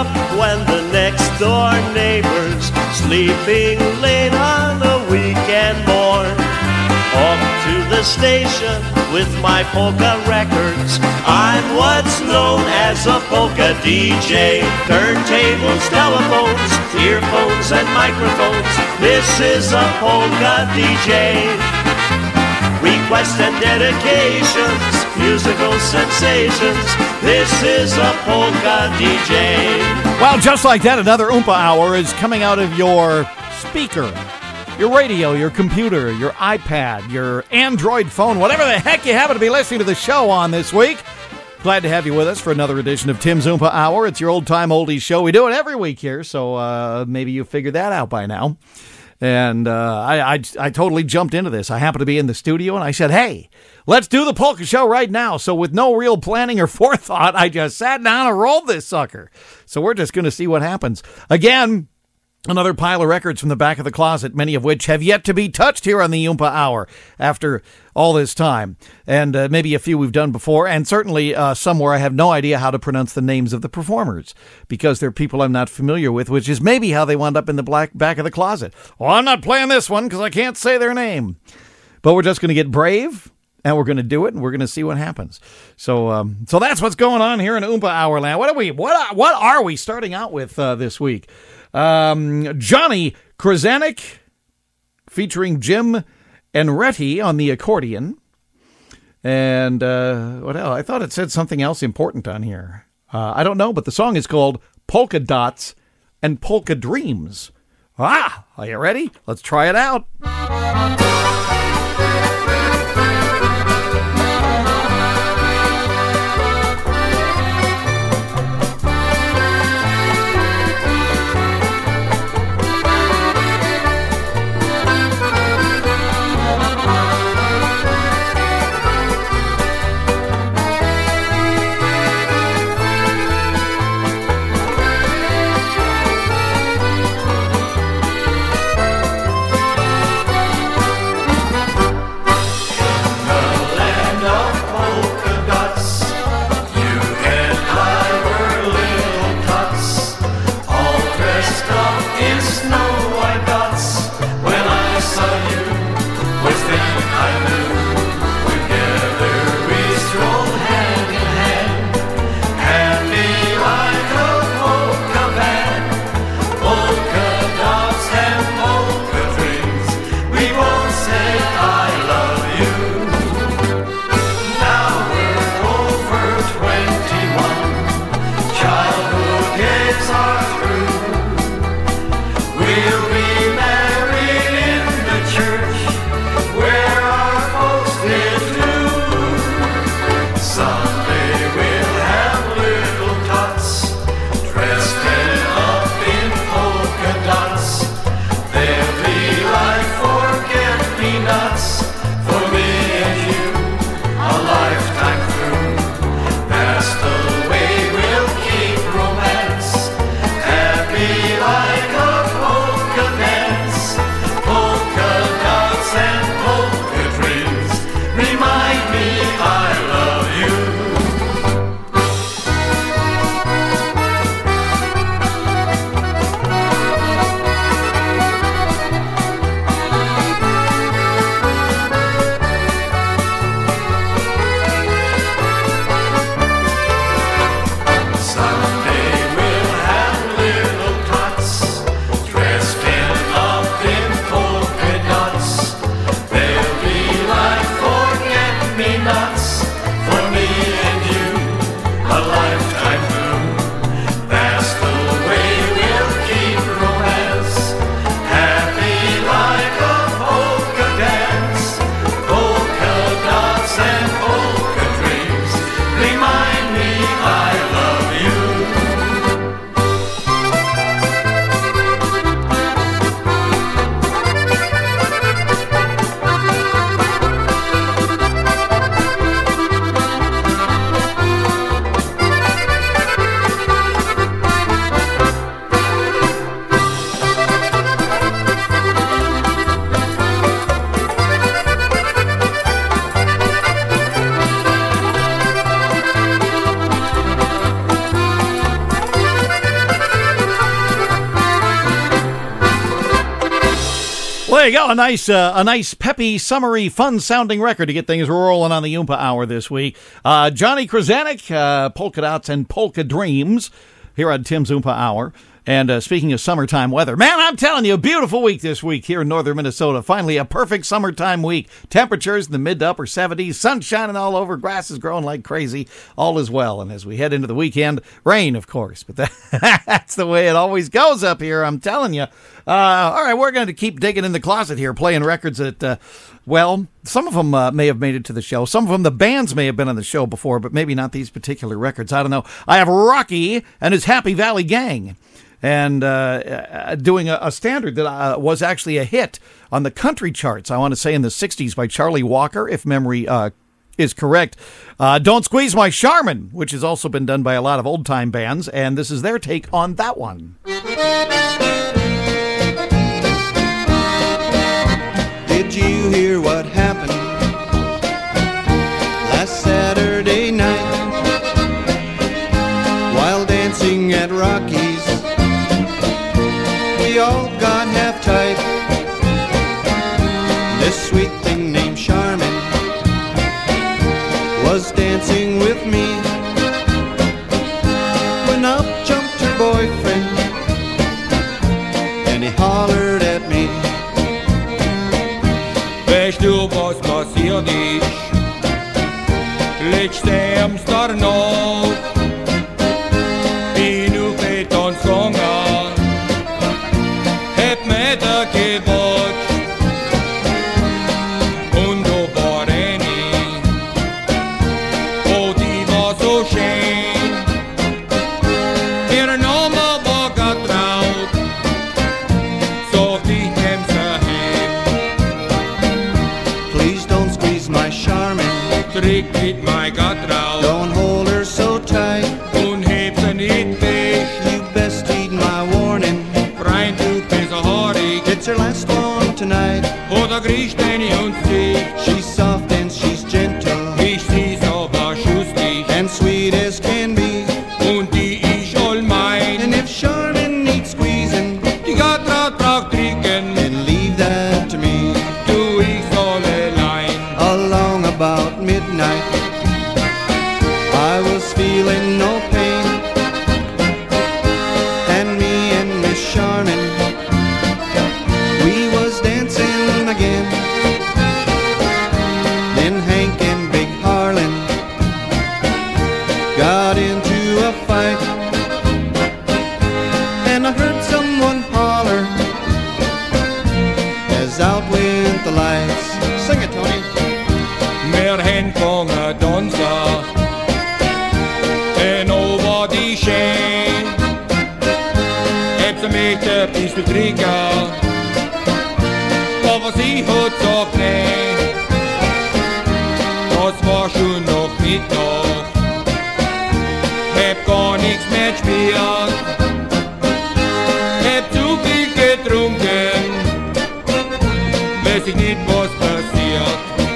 up when the next door neighbor's sleeping late on a weekend morn. Off to the station with my polka records. I'm what's known as a polka DJ. Turntables, telephones, earphones and microphones. This is a polka DJ. Requests and dedications, musical sensations. This is a polka DJ. Well, just like that, another Oompa Hour is coming out of your speaker, your radio, your computer, your iPad, your Android phone, whatever the heck you happen to be listening to the show on this week. Glad to have you with us for another edition of Tim's Oompa Hour. It's your old-time oldies show. We do it every week here, so maybe you figured that out by now. And I totally jumped into this. I happened to be in the studio, and I said, hey, let's do the polka show right now. So with no real planning or forethought, I just sat down and rolled this sucker. So we're just going to see what happens. Again, another pile of records from the back of the closet, many of which have yet to be touched here on the Oompa Hour after all this time. And maybe a few we've done before, and certainly some where I have no idea how to pronounce the names of the performers because they're people I'm not familiar with, which is maybe how they wound up in the back of the closet. Well, I'm not playing this one because I can't say their name. But we're just going to get brave, and we're going to do it, and we're going to see what happens. So that's what's going on here in Oompa Hour Land. What are we starting out with this week? Johnny Krasanik featuring Jim Enretti on the accordion. And what else? I thought it said something else important on here. I don't know, but the song is called Polka Dots and Polka Dreams. Are you ready? Let's try it out. Well, there you go. A nice, peppy, summery, fun-sounding record to get things rolling on the Oompa Hour this week. Johnny Krasanik, Polka Dots and Polka Dreams here on Tim's Oompa Hour. And speaking of summertime weather, man, I'm telling you, a beautiful week this week here in northern Minnesota. Finally, a perfect summertime week. Temperatures in the mid to upper 70s, sun shining all over, grass is growing like crazy. All is well. And as we head into the weekend, rain, of course. But that's the way it always goes up here, I'm telling you. All right, we're going to keep digging in the closet here, playing records that, well, some of them may have made it to the show. Some of them, the bands may have been on the show before, but maybe not these particular records. I don't know. I have Rocky and his Happy Valley Gang. And doing a standard that was actually a hit on the country charts, I want to say in the 60s by Charlie Walker, if memory is correct. Don't Squeeze My Charmin, which has also been done by a lot of old-time bands, and this is their take on that one. Did you hear what happened last Saturday night while dancing at Rocky's? We all got half tight. This sweet thing named Charmin was dancing with me when up jumped her boyfriend and he hollered at me. Weißt du, was passiert ist? Letzte Amsterdam bin auf den Tanz gegangen, hab mir da gewatscht und da war eine, oh die war so schön, ihr Name war getraut, so die nehm sie heim. Please don't squeeze my Charmin, Trick mit mein Getraut, don't hold her so tight. und heb sie nicht weg, You best heed my warning, Freund, du bist ein haarig, it's her last one tonight. oder kriegst eine und sich, She's soft and she's gentle ich sie's aber schustig, and sweet as can be. und die ist all mein, And if Charmin needs squeezing, die Getraut braucht trinken, then leave that to me. du ich soll allein. Along about midnight, I was feeling no pain, and me and Miss Charmin, we was dancing again. Then Hank and Big Harlan got into a fight, and I heard someone holler as out went the lights. Sing it, Tony. Wir haben gefangen tanzen, en over die Schäen, hab sie mit ein bisschen trinken, aber sie hat gesagt nein, das war schon noch Mittag, hab gar nichts mehr gespielt, hab zu viel getrunken, weiß ich nicht was passiert.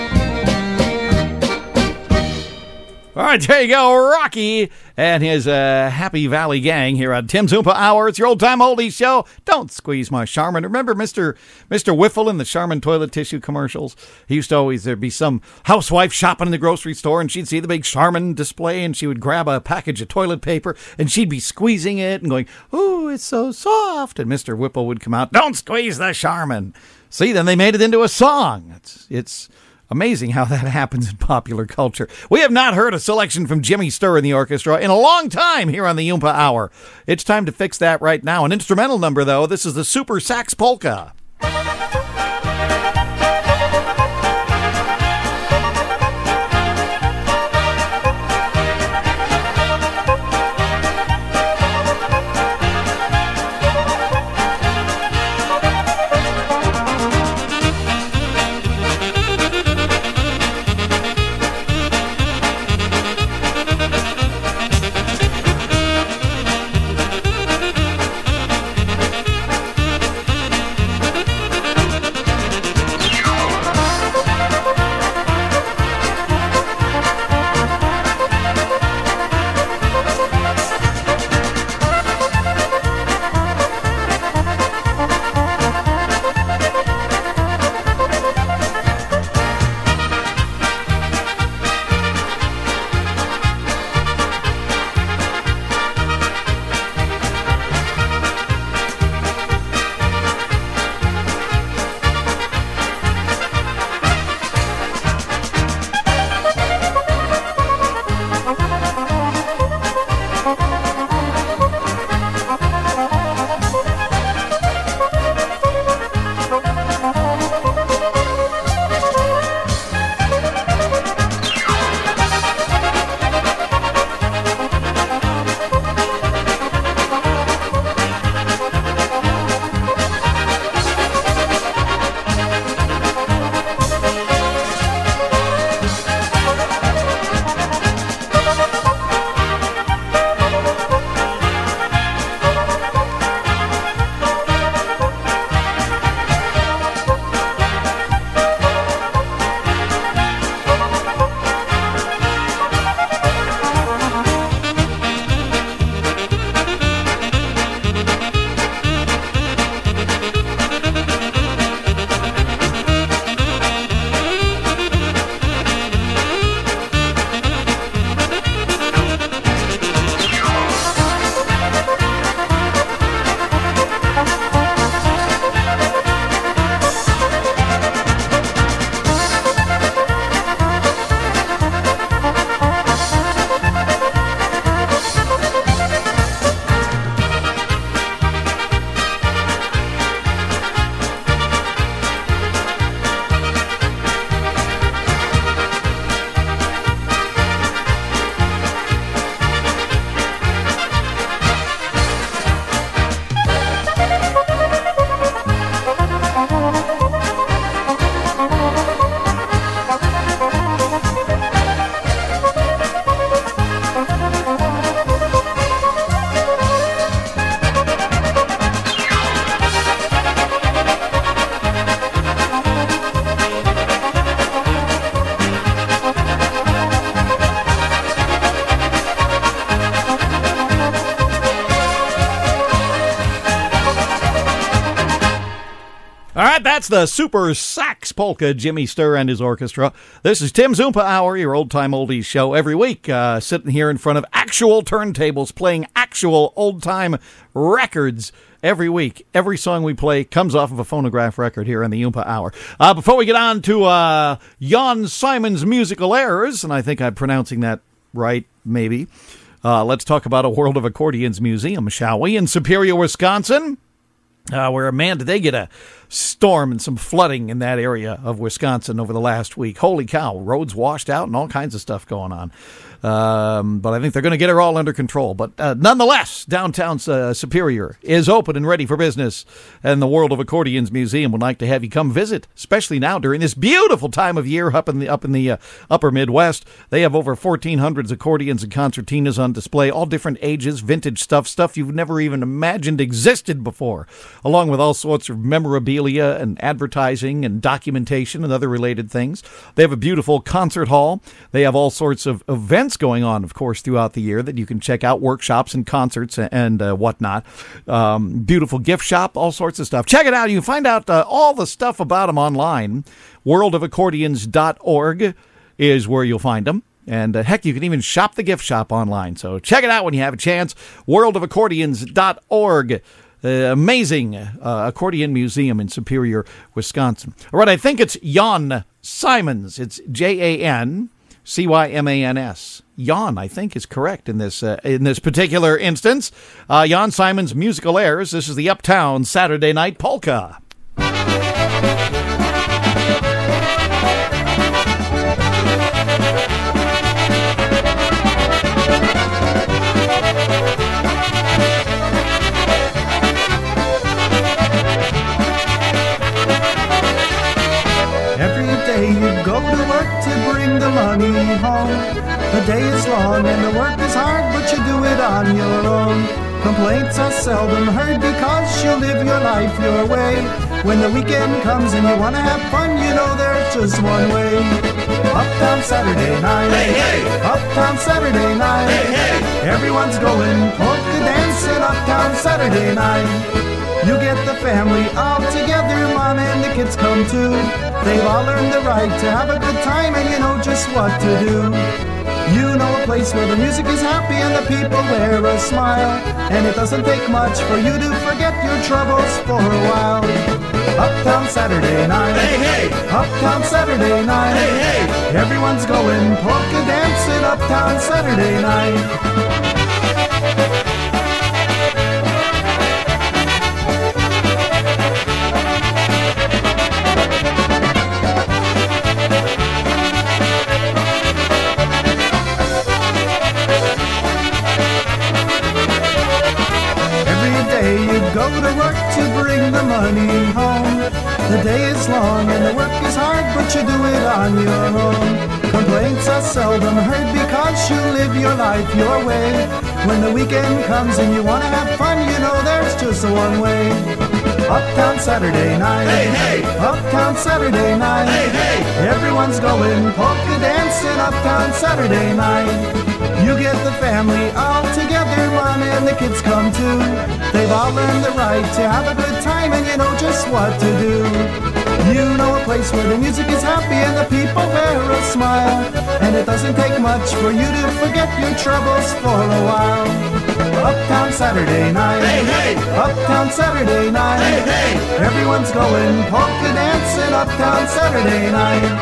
All right, there you go, Rocky and his Happy Valley Gang here on Tim's Oompa Hour. It's your old-time oldies show. Don't squeeze my Charmin. Remember Mr. Whiffle in the Charmin toilet tissue commercials? He used to always, there'd be some housewife shopping in the grocery store, and she'd see the big Charmin display, and she would grab a package of toilet paper, and she'd be squeezing it and going, "Ooh, it's so soft." And Mr. Whipple would come out, "Don't squeeze the Charmin." See, then they made it into a song. It's amazing how that happens in popular culture. We have not heard a selection from Jimmy Sturr and the orchestra in a long time here on the Oompa Hour. It's time to fix that right now. An instrumental number, though. This is the Super Sax Polka. That's the Super Sax Polka, Jimmy Sturr and his orchestra. This is Tim's Oompa Hour, your old-time oldies show every week, sitting here in front of actual turntables, playing actual old-time records every week. Every song we play comes off of a phonograph record here in the Oompa Hour. Before we get on to Jan Simon's musical errors, and I think I'm pronouncing that right, maybe, let's talk about a World of Accordions museum, shall we, in Superior, Wisconsin? Where, man, did they get a storm and some flooding in that area of Wisconsin over the last week. Holy cow, roads washed out and all kinds of stuff going on. But I think they're going to get it all under control. But nonetheless, downtown Superior is open and ready for business. And the World of Accordions Museum would like to have you come visit, especially now during this beautiful time of year up in the upper Midwest. They have over 1,400 accordions and concertinas on display, all different ages, vintage stuff you've never even imagined existed before, along with all sorts of memorabilia and advertising and documentation and other related things. They have a beautiful concert hall. They have all sorts of events going on, of course, throughout the year that you can check out, workshops and concerts and whatnot. Beautiful gift shop, all sorts of stuff. Check it out. You can find out all the stuff about them online. worldofaccordions.org is where you'll find them. And heck, you can even shop the gift shop online. So check it out when you have a chance. worldofaccordions.org. Amazing accordion museum in Superior, Wisconsin. All right, I think it's Jan Simons. It's JanCymans. Jan, I think, is correct in this particular instance. Jan Simon's musical airs. This is the Uptown Saturday Night Polka. You go to work to bring the money home. The day is long and the work is hard, but you do it on your own. Complaints are seldom heard because you live your life your way. When the weekend comes and you want to have fun, you know there's just one way. Uptown Saturday night, hey, hey. Uptown Saturday night, hey, hey. Everyone's going polka dancing uptown Saturday night. You get the family all together, mom and the kids come too. They've all learned the right to have a good time and you know just what to do. You know a place where the music is happy and the people wear a smile. And it doesn't take much for you to forget your troubles for a while. Uptown Saturday night, hey, hey. Uptown Saturday night, hey, hey. Everyone's going polka dancing uptown Saturday night. Go to work to bring the money home. The day is long and the work is hard, but you do it on your own. Complaints are seldom heard because you live your life your way. When the weekend comes and you want to have fun, you know there's just one way. Uptown Saturday night, hey, hey. Uptown Saturday night, hey, hey. Everyone's going polka dancing uptown Saturday night. You get the family all together, mom and the kids come too. They've all learned the right to have a good time and you know just what to do. You know a place where the music is happy and the people wear a smile. And it doesn't take much for you to forget your troubles for a while. Uptown Saturday night, hey, hey. Uptown Saturday night, hey, hey. Everyone's going polka dancing uptown Saturday night.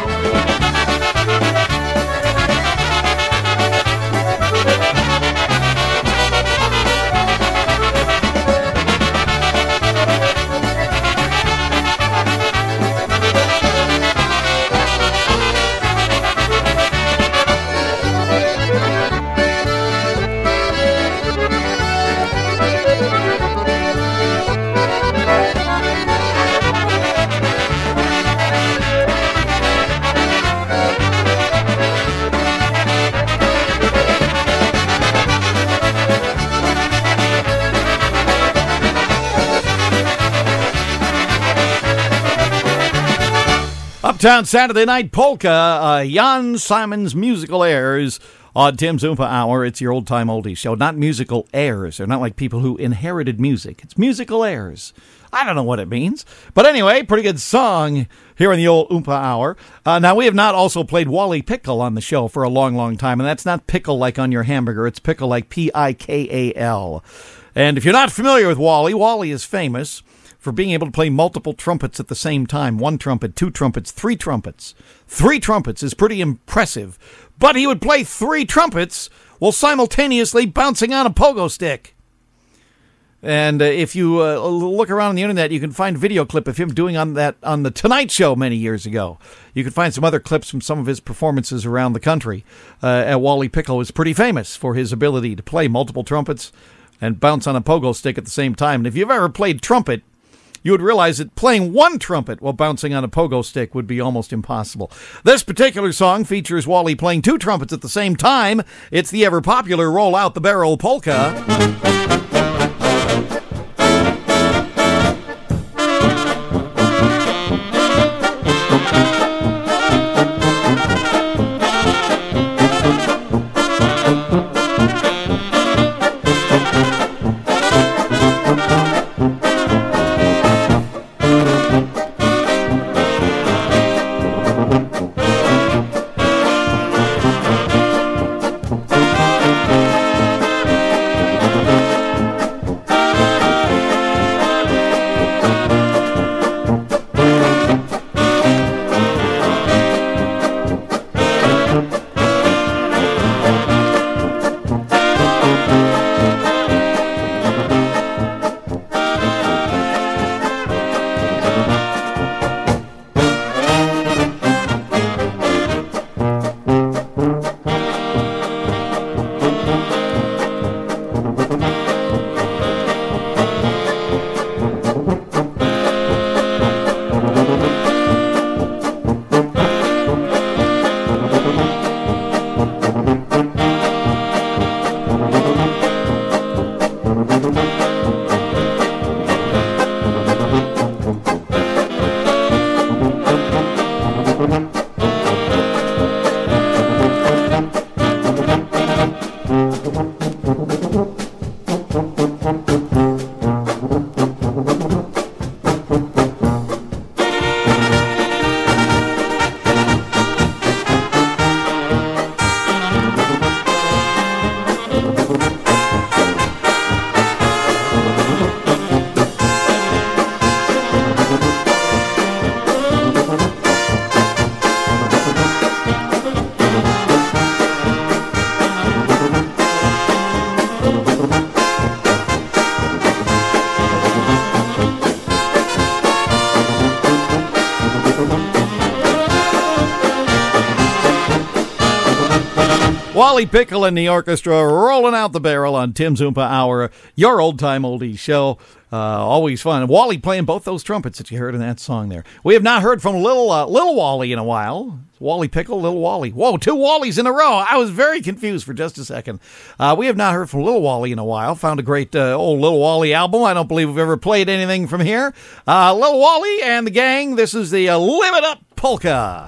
Uptown Saturday Night Polka, Jan Simon's musical airs On Tim's Oompa Hour, it's your old-time oldies show. Not musical airs. They're not like people who inherited music. It's musical airs. I don't know what it means. But anyway, pretty good song here in the old Oompa Hour. Now, we have not also played Wally Pickle on the show for a long, long time. And that's not pickle like on your hamburger. It's pickle like P-I-K-A-L. And if you're not familiar with Wally, Wally is famous for being able to play multiple trumpets at the same time. 1 trumpet, 2 trumpets, 3 trumpets. 3 trumpets is pretty impressive. But he would play 3 trumpets while simultaneously bouncing on a pogo stick. And if you look around on the internet, you can find a video clip of him doing on the Tonight Show many years ago. You can find some other clips from some of his performances around the country. Wally Pickle is pretty famous for his ability to play multiple trumpets and bounce on a pogo stick at the same time. And if you've ever played trumpet, you would realize that playing 1 trumpet while bouncing on a pogo stick would be almost impossible. This particular song features Wally playing 2 trumpets at the same time. It's the ever-popular Roll Out the Barrel polka. Wally Pickle and the orchestra rolling out the barrel on Tim's Oompa Hour, your old-time oldies show. Always fun. Wally playing both those trumpets that you heard in that song there. We have not heard from Little Wally in a while. Wally Pickle, Little Wally. Whoa, 2 Wallys in a row. I was very confused for just a second. We have not heard from Little Wally in a while. Found a great old Little Wally album. I don't believe we've ever played anything from here. Little Wally and the gang, this is the Live It Up Polka.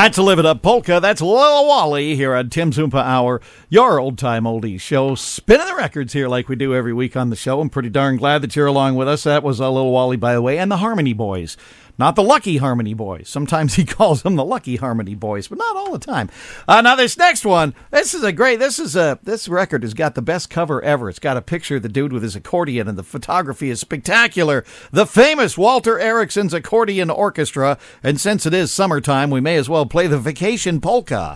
That's a Live It Up Polka. That's Lil Wally here on Tim's Oompa Hour, your old-time oldies show. Spinning the records here like we do every week on the show. I'm pretty darn glad that you're along with us. That was Lil Wally, by the way, and the Harmony Boys. Not the Lucky Harmony Boys. Sometimes he calls them the Lucky Harmony Boys, but not all the time. Now this next one, this record has got the best cover ever. It's got a picture of the dude with his accordion, and the photography is spectacular. The famous Walter Ericsson's Accordion Orchestra, and since it is summertime, we may as well play the Vacation Polka.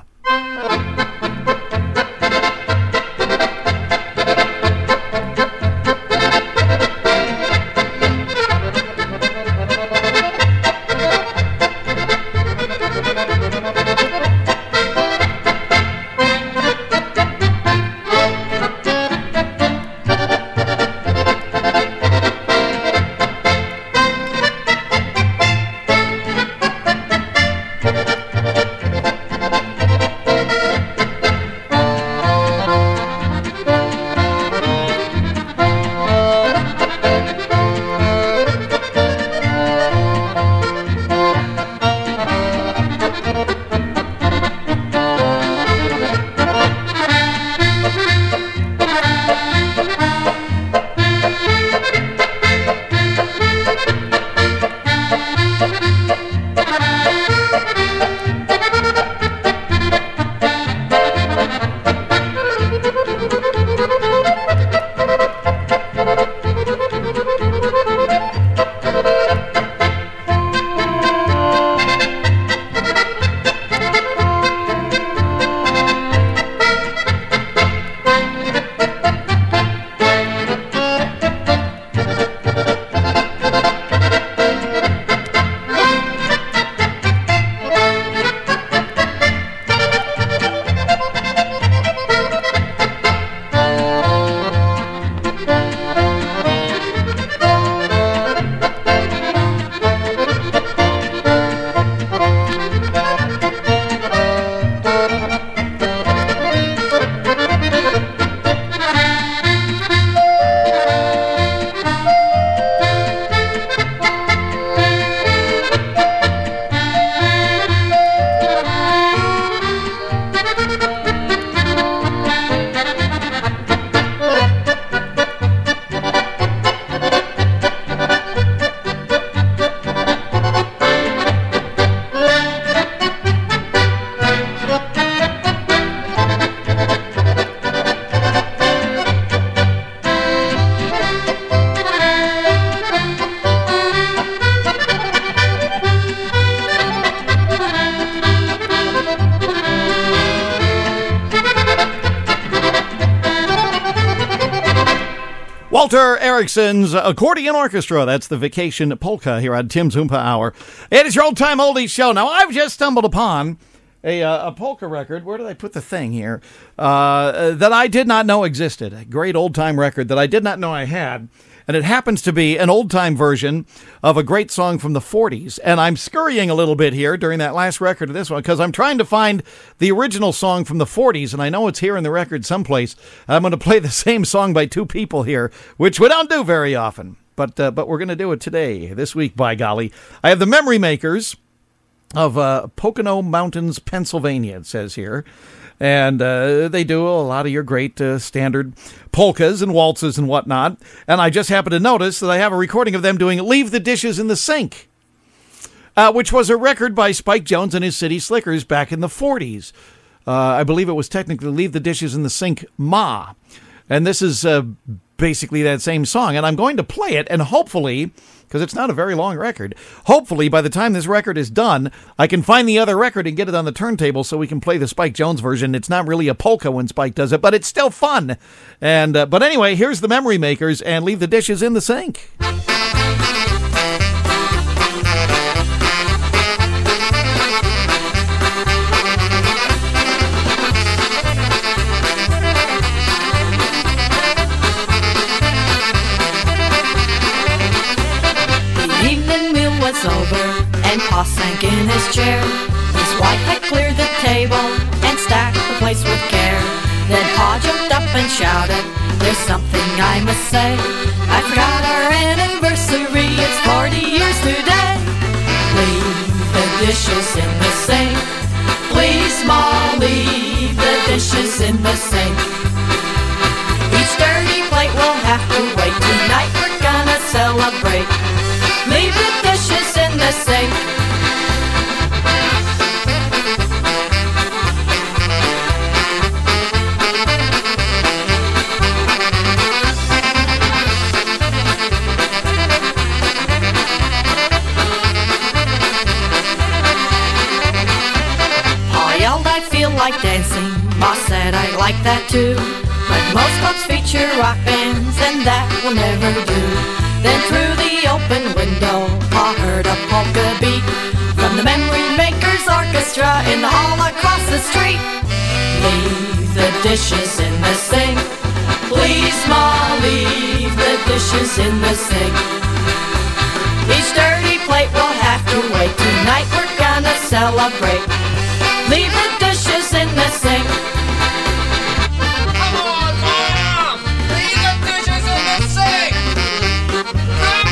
Walter Ericsson's Accordion Orchestra. That's the Vacation Polka here on Tim's Oompa Hour. It is your old-time oldies show. Now, I've just stumbled upon a polka record. Where did I put the thing here? That I did not know existed. A great old-time record that I did not know I had. And it happens to be an old-time version of a great song from the 40s. And I'm scurrying a little bit here during that last record of this one because I'm trying to find the original song from the 40s, and I know it's here in the record someplace. I'm going to play the same song by two people here, which we don't do very often. But we're going to do it today, this week, by golly. I have the Memory Makers of Pocono Mountains, Pennsylvania, it says here. And they do a lot of your great standard polkas and waltzes and whatnot. And I just happened to notice that I have a recording of them doing Leave the Dishes in the Sink, which was a record by Spike Jones and his City Slickers back in the 40s. I believe it was technically Leave the Dishes in the Sink, Ma. And this is basically that same song. And I'm going to play it, and hopefully, because it's not a very long record, hopefully by the time this record is done, I can find the other record and get it on the turntable so we can play the Spike Jones version. It's not really a polka when Spike does it, but it's still fun. And but anyway, here's the Memory Makers and Leave the Dishes in the Sink. Over, and Pa sank in his chair. His wife had cleared the table and stacked the place with care. Then Pa jumped up and shouted, "There's something I must say. I forgot our anniversary, it's 40 years today. Leave the dishes in the sink, celebrate. Leave the dishes in the sink. Like dancing, Ma said I like that too, but most clubs feature rock bands and that will never do. Then through the open window Pa heard a polka beat from the Memory Makers Orchestra in the hall across the street. Leave the dishes in the sink, please Ma, leave the dishes in the sink. Each dirty plate will have to wait, tonight we're gonna celebrate. Leave the dishes in the sink. Come on, Mom! Leave the dishes in the sink! Come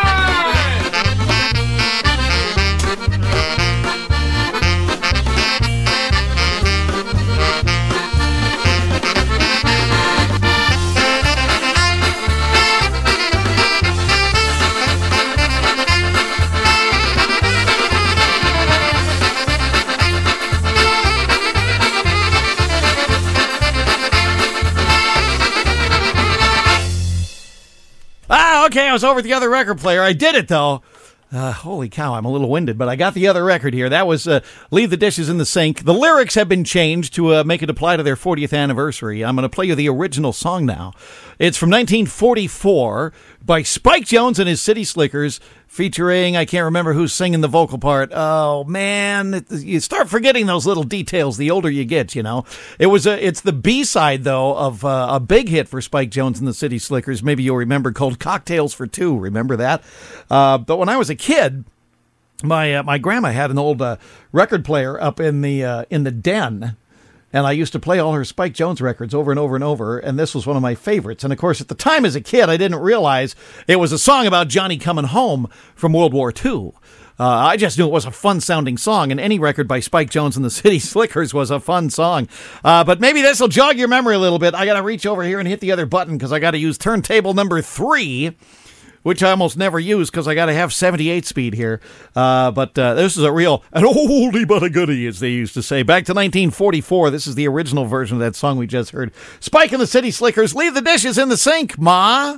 Okay, I was over at the other record player. I did it, though. Holy cow, I'm a little winded, but I got the other record here. That was Leave the Dishes in the Sink. The lyrics have been changed to make it apply to their 40th anniversary. I'm going to play you the original song now. It's from 1944 by Spike Jones and his City Slickers, featuring, I can't remember who's singing the vocal part. Oh, man, you start forgetting those little details the older you get, you know. It's the B-side, though, of a big hit for Spike Jones and the City Slickers. Maybe you'll remember, called Cocktails for Two. Remember that? But when I was a kid, my grandma had an old record player up in the den, and I used to play all her Spike Jones records over and over and over, and this was one of my favorites. And, of course, at the time as a kid, I didn't realize it was a song about Johnny coming home from World War II. I just knew it was a fun-sounding song, and any record by Spike Jones and the City Slickers was a fun song. But maybe this will jog your memory a little bit. I got to reach over here and hit the other button because I got to use turntable number 3, which I almost never use because I got to have 78 speed here. But this is an oldie but a goodie, as they used to say. Back to 1944. This is the original version of that song we just heard. Spike and the City Slickers, Leave the Dishes in the Sink, Ma.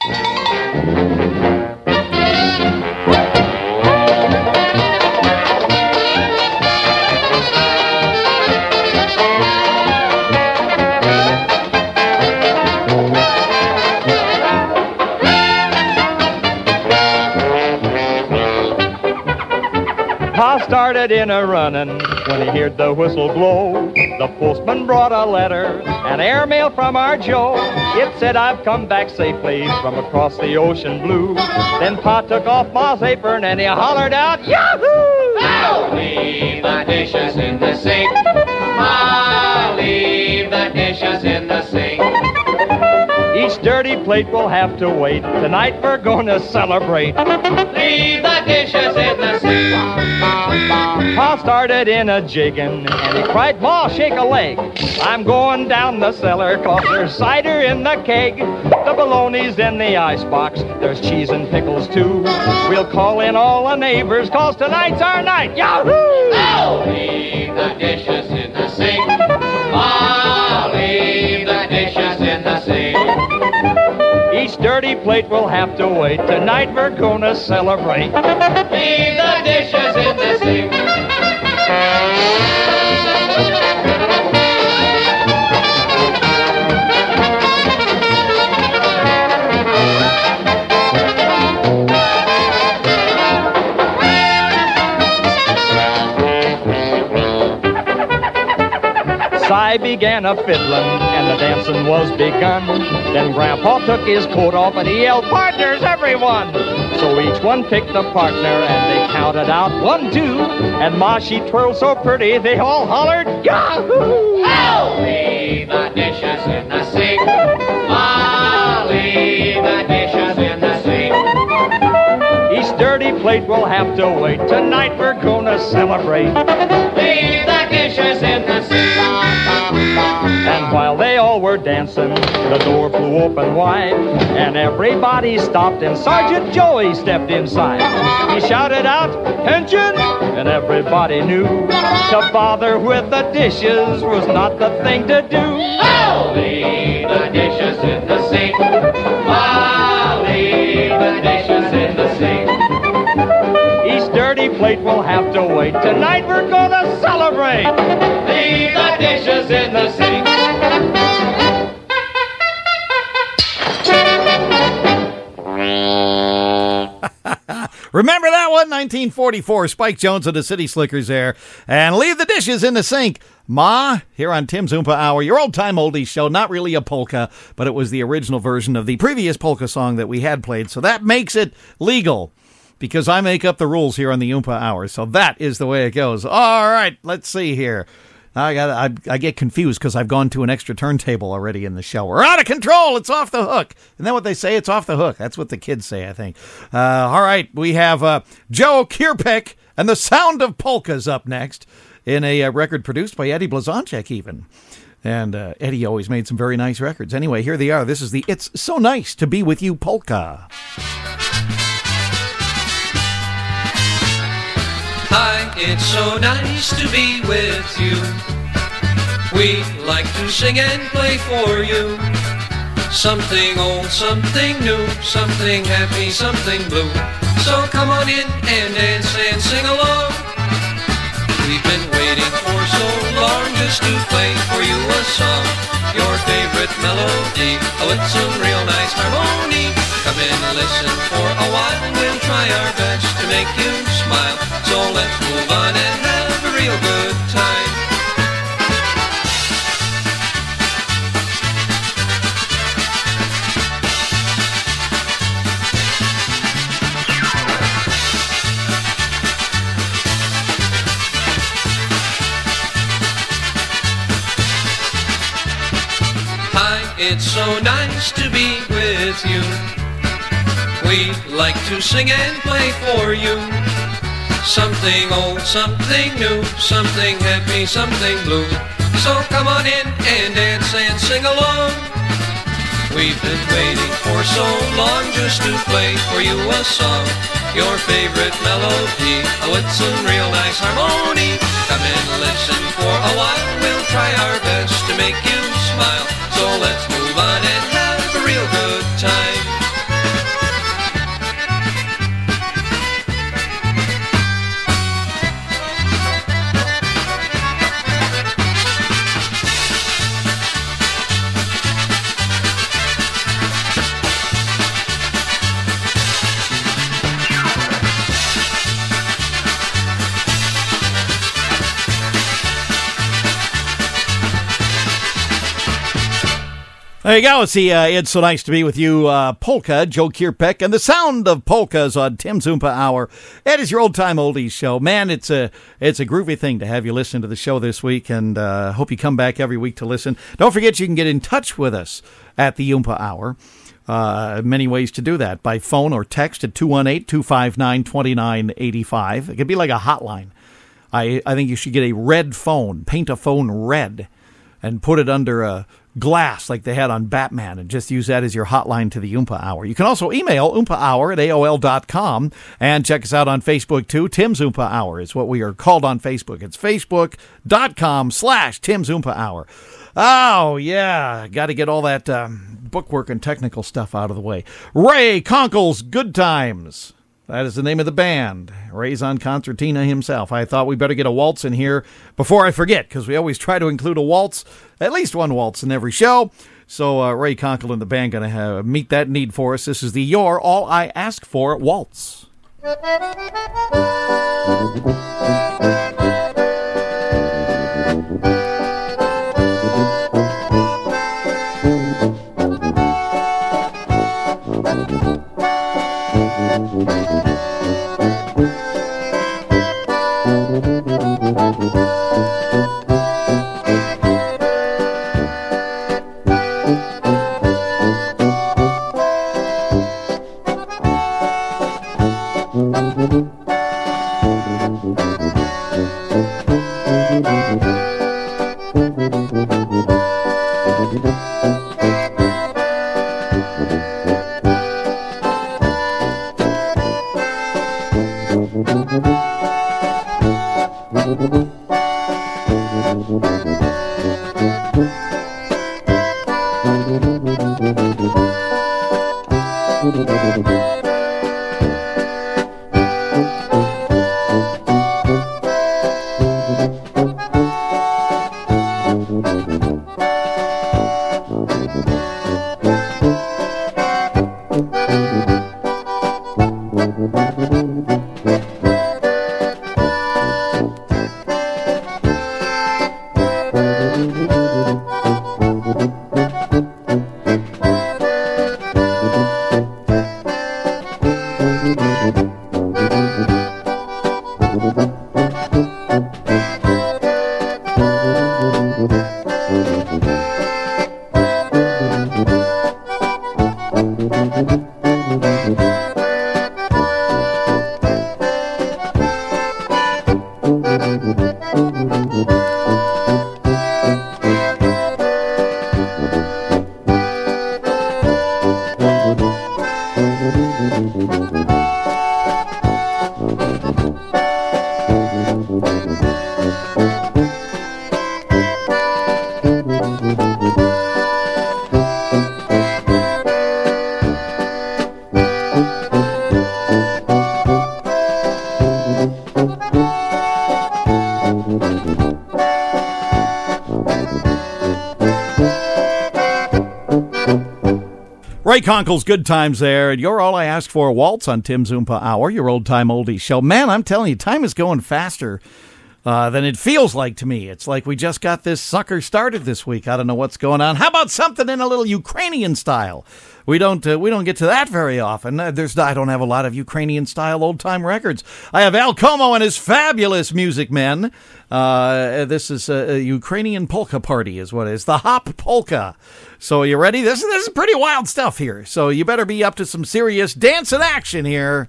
Pa started in a running when he heard the whistle blow. The postman brought a letter, an airmail from our Joe. It said, I've come back safely from across the ocean blue. Then Pa took off Ma's apron and he hollered out, Yahoo! Now leave the dishes in the sink. Ma, leave the dishes in the sink. Each dirty plate will have to wait. Tonight we're gonna celebrate. Leave the dishes in the sink. Pa started in a jiggin' and he cried, Ma, shake a leg. I'm going down the cellar 'cause there's cider in the keg. The bologna's in the icebox. There's cheese and pickles too. We'll call in all the neighbors 'cause tonight's our night. Yahoo! Now leave the dishes in the sink. Ma, leave the dishes in the sink. Each dirty plate will have to wait. Tonight we're gonna celebrate. Leave the dishes in the sink. Si began a fiddlin' and the dancing was begun. Then Grandpa took his coat off and he yelled, partners, everyone! So each one picked a partner and they counted out 1, 2. And Ma, she twirled so pretty, they all hollered, Yahoo! Now leave the dishes in the sink. Ma, leave the dishes in the sink. Each dirty plate will have to wait. Tonight we're gonna celebrate. Leave the dishes in the sink. And while they all were dancing, the door flew open wide, and everybody stopped, and Sergeant Joey stepped inside. He shouted out, "Attention!" and everybody knew to bother with the dishes was not the thing to do. I'll leave the dishes in the sink. I'll leave the dishes in the sink. Each dirty plate will have to wait. Tonight we're gonna celebrate. Leave the dishes in the sink. Remember that one? 1944, Spike Jones and the City Slickers there. And leave the dishes in the sink. Ma, here on Tim's Oompa Hour, your old-time oldies show. Not really a polka, but it was the original version of the previous polka song that we had played. So that makes it legal, because I make up the rules here on the Oompa Hour. So that is the way it goes. All right, let's see here. I get confused because I've gone to an extra turntable already in the show. We're out of control. It's off the hook. Isn't that what they say? It's off the hook. That's what the kids say, I think. All right, we have Joe Kierpeck and the Sound of Polkas up next in a record produced by Eddie Blazonczyk even. And Eddie always made some very nice records. Anyway, here they are. This is the It's So Nice to Be With You polka. Hi, it's so nice to be with you. We like to sing and play for you. Something old, something new, something happy, something blue. So come on in and dance and sing along. We've been waiting for so long just to play for you a song. Your favorite melody, oh it's a real nice harmony. Come in and listen for a while, we'll try our best to make you smile. So let's move on and have a real good time. Hi, it's so nice to be with you. We like to sing and play for you. Something old, something new, something happy, something blue. So come on in and dance and sing along. We've been waiting for so long just to play for you a song. Your favorite melody, oh it's a real nice harmony. Come in, listen for a while, we'll try our best to make you smile. So let's move on and have a real good time. There you go. It's the It's So Nice to Be With You polka, Joe Kierpeck, and the Sound of Polkas on Tim's Oompa Hour. It is your old-time oldies show. Man, it's a groovy thing to have you listen to the show this week, and hope you come back every week to listen. Don't forget you can get in touch with us at the Oompa Hour. Many ways to do that, by phone or text at 218-259-2985. It could be like a hotline. I think you should get a red phone, paint a phone red, and put it under a glass like they had on Batman, and just use that as your hotline to the Oompa Hour. You can also email oompahour@aol.com and check us out on Facebook too. Tim's Oompa Hour is what we are called on Facebook. It's facebook.com/Tim's Oompa Hour. Oh, yeah. Got to get all that bookwork and technical stuff out of the way. Ray Conkle's Good Times. That is the name of the band. Ray's on concertina himself. I thought we better get a waltz in here before I forget, because we always try to include a waltz, at least one waltz in every show. So Ray Conkle and the band going to meet that need for us. This is the You're All I Ask For waltz. Ray Conkle's Good Times there, and you're all I ask for, Waltz on Tim's Oompa Hour, your old-time oldie show. Man, I'm telling you, time is going faster than it feels like to me. It's like we just got this sucker started this week. I don't know what's going on. How about something in a little Ukrainian style? We don't get to that very often. I don't have a lot of Ukrainian-style old-time records. I have Al Como and his fabulous music men. This is a Ukrainian polka party is what it is. The Hop Polka. So are you ready? This is pretty wild stuff here. So you better be up to some serious dancing action here.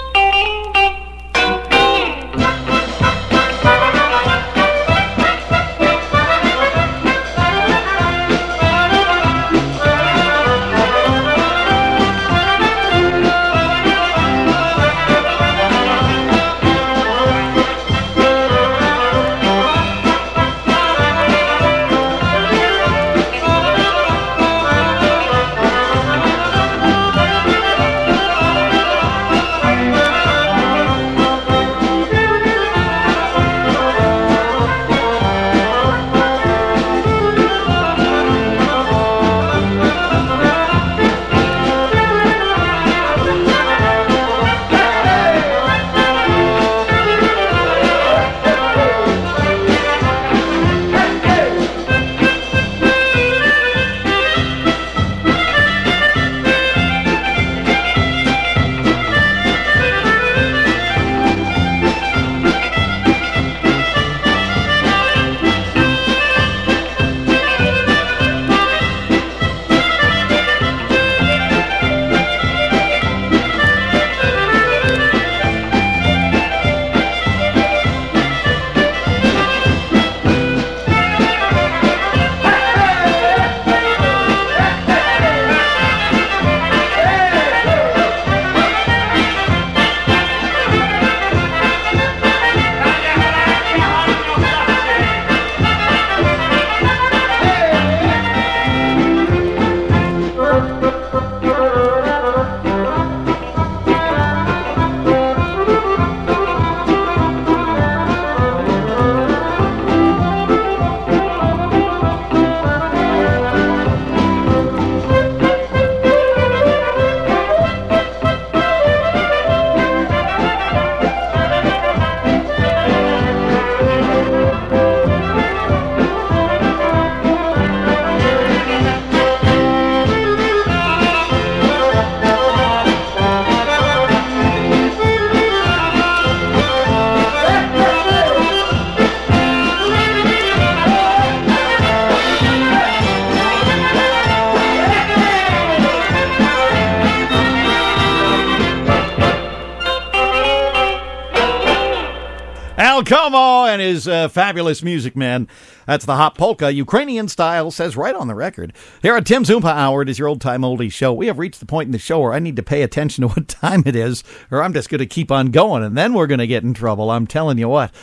Al Como and his fabulous music, man. That's the Hop Polka, Ukrainian style, says right on the record. Here at Tim's Oompa Hour, it is your old-time oldie show. We have reached the point in the show where I need to pay attention to what time it is, or I'm just going to keep on going, and then we're going to get in trouble. I'm telling you what.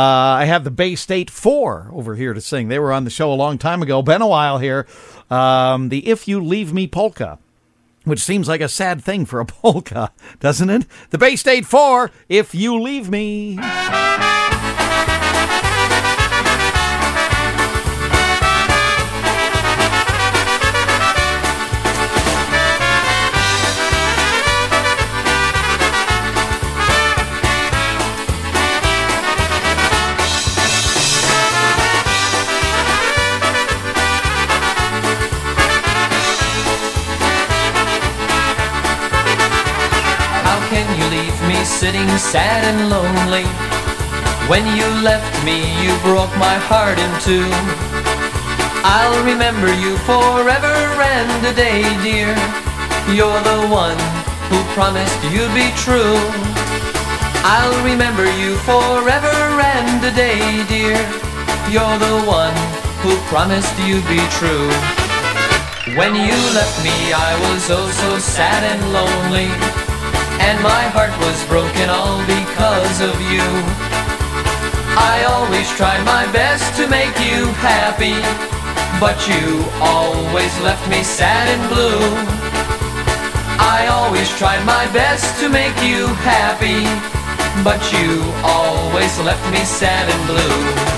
I have the Bay State 4 over here to sing. They were on the show a long time ago. Been a while here. The If You Leave Me Polka, which seems like a sad thing for a polka, doesn't it? The Bay State 4, If You Leave Me. How can you leave me sitting sad and lonely? When you left me, you broke my heart in two. I'll remember you forever and a day, dear. You're the one who promised you'd be true. I'll remember you forever and a day, dear. You're the one who promised you'd be true. When you left me, I was oh so sad and lonely, and my heart was broken all because of you. I always tried my best to make you happy, but you always left me sad and blue. I always tried my best to make you happy, but you always left me sad and blue.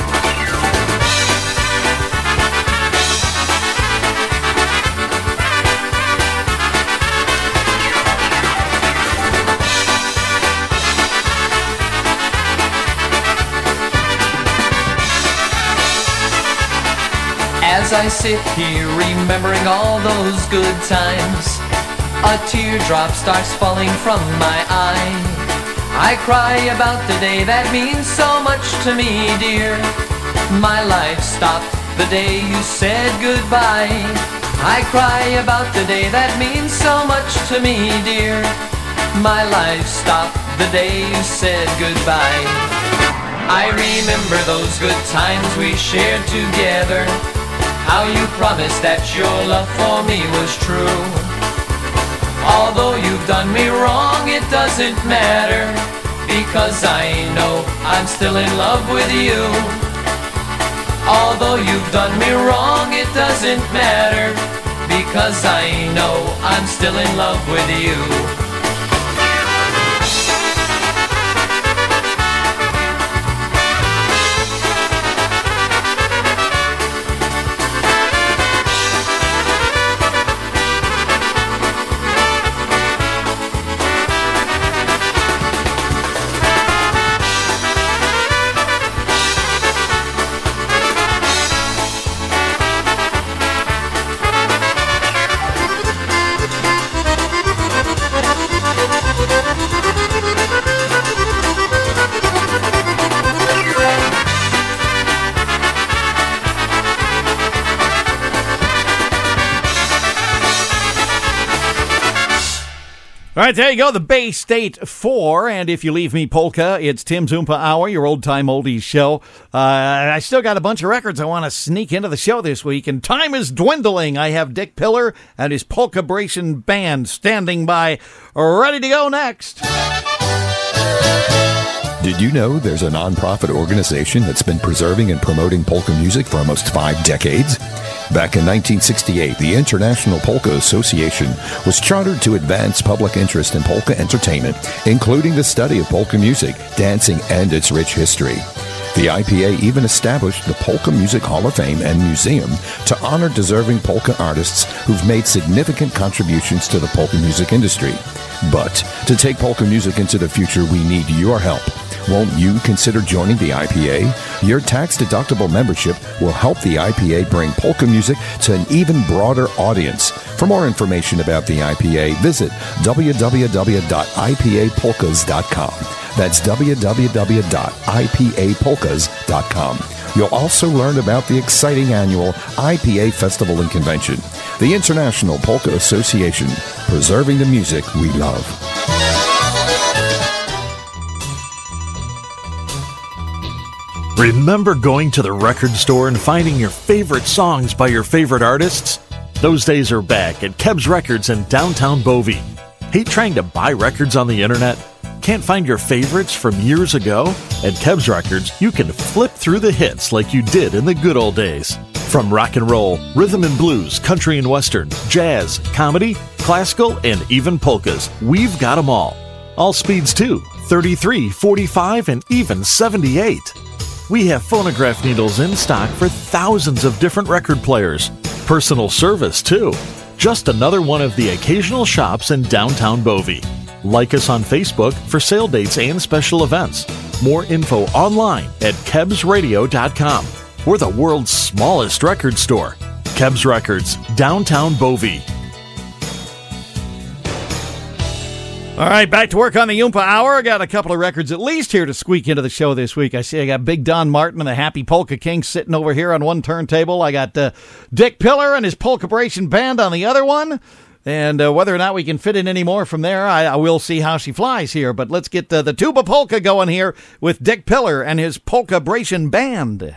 As I sit here remembering all those good times, a teardrop starts falling from my eye. I cry about the day that means so much to me, dear. My life stopped the day you said goodbye. I cry about the day that means so much to me, dear. My life stopped the day you said goodbye. I remember those good times we shared together, how you promised that your love for me was true. Although you've done me wrong, it doesn't matter, because I know I'm still in love with you. Although you've done me wrong, it doesn't matter, because I know I'm still in love with you. All right, there you go, the Bay State 4, and If You Leave Me Polka, it's Tim's Oompa Hour, your old-time oldies show. I still got a bunch of records I want to sneak into the show this week, and time is dwindling. I have Dick Pillar and his Polkabration Band standing by, ready to go next. Did you know there's a nonprofit organization that's been preserving and promoting polka music for almost 5 decades? Back in 1968, the International Polka Association was chartered to advance public interest in polka entertainment, including the study of polka music, dancing, and its rich history. The IPA even established the Polka Music Hall of Fame and Museum to honor deserving polka artists who've made significant contributions to the polka music industry. But to take polka music into the future, we need your help. Won't you consider joining the IPA? Your tax-deductible membership will help the IPA bring polka music to an even broader audience. For more information about the IPA, visit www.ipapolkas.com. That's www.ipapolkas.com. You'll also learn about the exciting annual IPA Festival and Convention. The International Polka Association, preserving the music we love. Remember going to the record store and finding your favorite songs by your favorite artists? Those days are back at Kebs Records in downtown Bovey. Hate trying to buy records on the internet? Can't find your favorites from years ago? At Kebs Records, you can flip through the hits like you did in the good old days. From rock and roll, rhythm and blues, country and western, jazz, comedy, classical, and even polkas, we've got them all. All speeds too, 33, 45, and even 78. We have phonograph needles in stock for thousands of different record players. Personal service, too. Just another one of the occasional shops in downtown Bovey. Like us on Facebook for sale dates and special events. More info online at KebsRadio.com. We're the world's smallest record store. Kebs Records, downtown Bovey. All right, back to work on the Oompa Hour. I got a couple of records at least here to squeak into the show this week. I see I got Big Don Martin and the Happy Polka Kings sitting over here on one turntable. I got Dick Pillar and his Polkabration Band on the other one. And whether or not we can fit in any more from there, I will see how she flies here. But let's get the tuba polka going here with Dick Pillar and his Polkabration Band.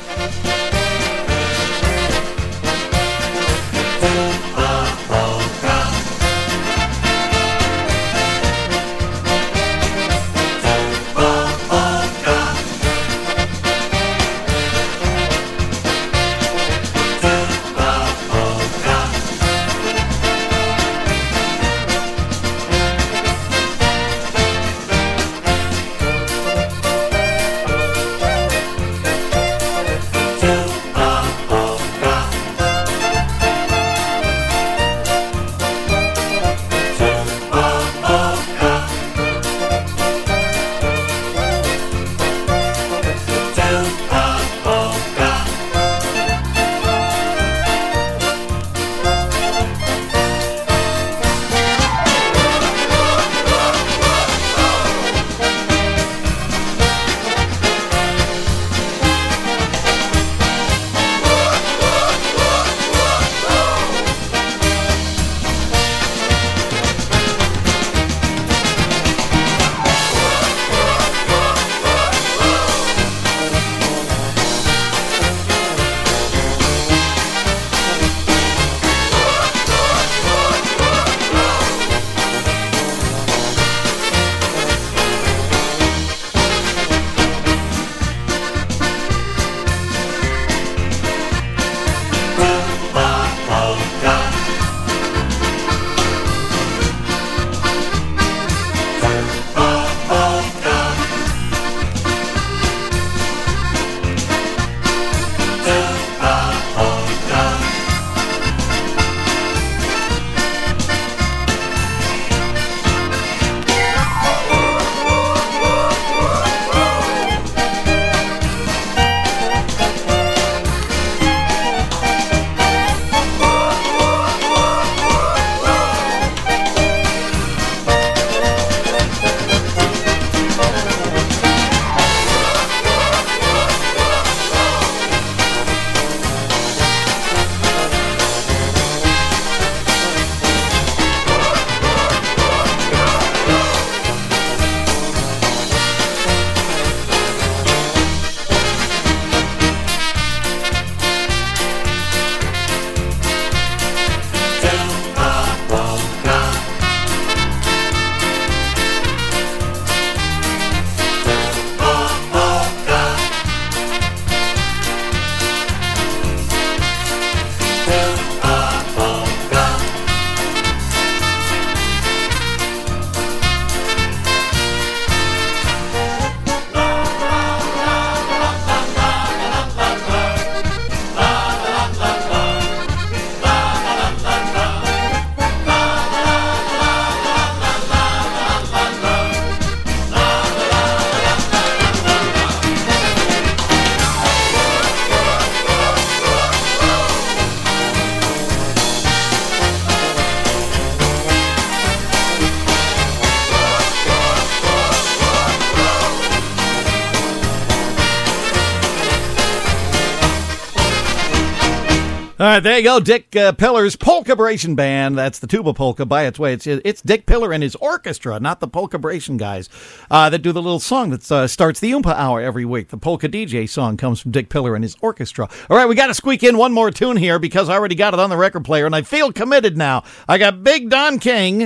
All right, there you go. Dick Pillar's Polkabration Band. That's the tuba polka by its way. It's Dick Pillar and his orchestra, not the Polkabration guys that do the little song that starts the Oompa Hour every week. The Polka DJ song comes from Dick Pillar and his orchestra. All right, we got to squeak in one more tune here because I already got it on the record player, and I feel committed now. I got Big Don King.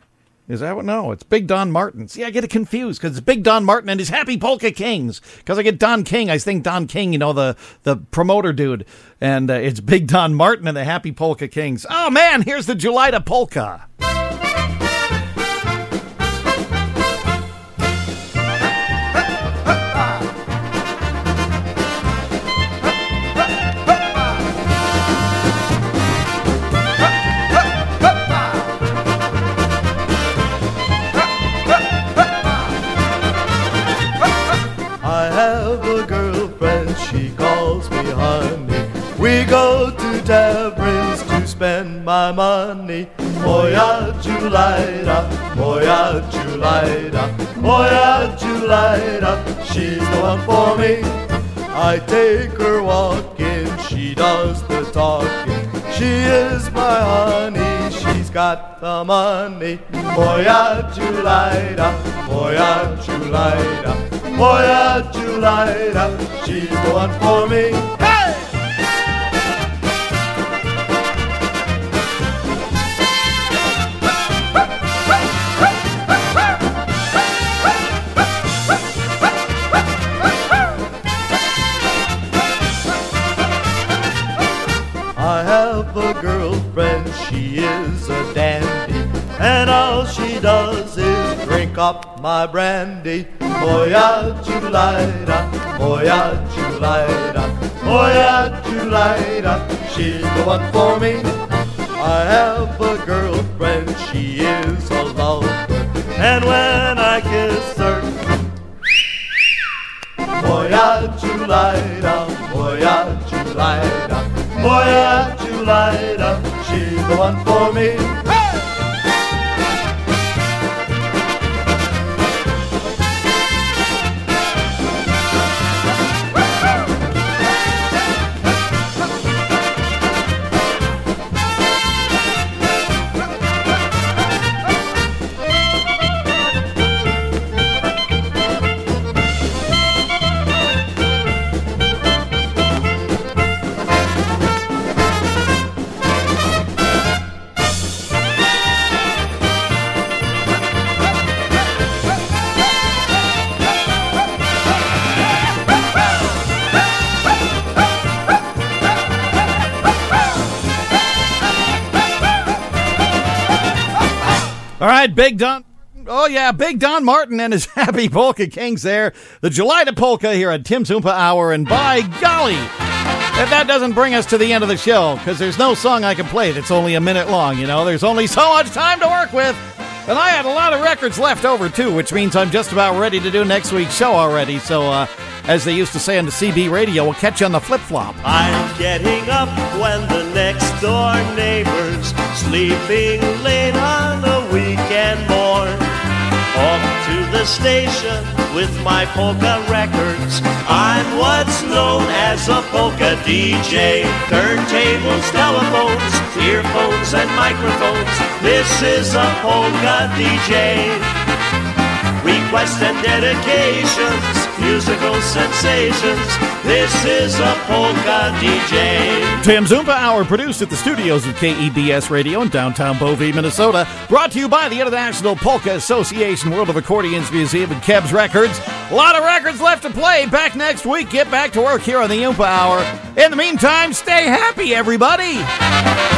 Is that what? No, it's Big Don Martin. See, I get it confused because it's Big Don Martin and his Happy Polka Kings. Because I get Don King, I think Don King, you know, the promoter dude. And it's Big Don Martin and the Happy Polka Kings. Oh, man, here's the Julita Polka. We go to Debrin's to spend my money. Moya Julida, Moya Julida, Moya Julida, she's the one for me. I take her walking, she does the talking. She is my honey, she's got the money. Moya Julida, Moya Julida, Moya Julida, she's the one for me. Hey! I have a girlfriend, she is a dandy, and all she does is drink up my brandy. Moya Julida, Moya Julida, Moya Julida, she's the one for me. I have a girlfriend, she is a lover, and when I kiss her, Moya Julida, Moya Julida, Moya Julida, she's the one for me. Hey! All right, Big Don. Oh, yeah, Big Don Martin and his Happy Polka Kings there. The Julida Polka here at Tim's Oompa Hour. And by golly, if that doesn't bring us to the end of the show, because there's no song I can play that's only a minute long, you know. There's only so much time to work with. And I had a lot of records left over, too, which means I'm just about ready to do next week's show already. So, as they used to say on the CB radio, we'll catch you on the flip-flop. I'm getting up when the next door neighbor's sleeping late on a weekend morn. Off to the station with my polka records. I'm what's known as a polka DJ. Turntables, telephones, earphones and microphones. This is a polka DJ. Requests and dedications, musical sensations. This is a polka DJ. Tim's Oompa Hour, produced at the studios of KEBS Radio in downtown Bovey, Minnesota. Brought to you by the International Polka Association, World of Accordions Museum, and Kebs Records. A lot of records left to play. Back next week. Get back to work here on the Oompa Hour. In the meantime, stay happy, everybody.